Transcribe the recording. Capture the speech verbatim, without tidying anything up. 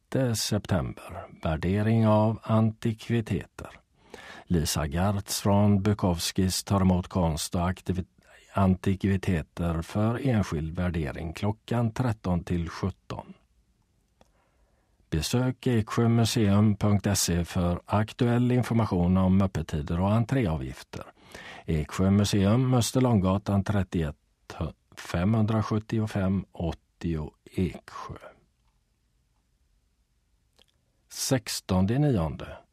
femte september. Värdering av antikviteter. Lisa Gartz från Bukowskis tar emot konst och aktiv- antikviteter för enskild värdering klockan tretton till sjutton. Besök eksjömuseum punkt se för aktuell information om öppettider och entréavgifter. Eksjö museum, Österlånggatan trettioett, femhundrasjuttiofem åttio Eksjö. sextonde nionde.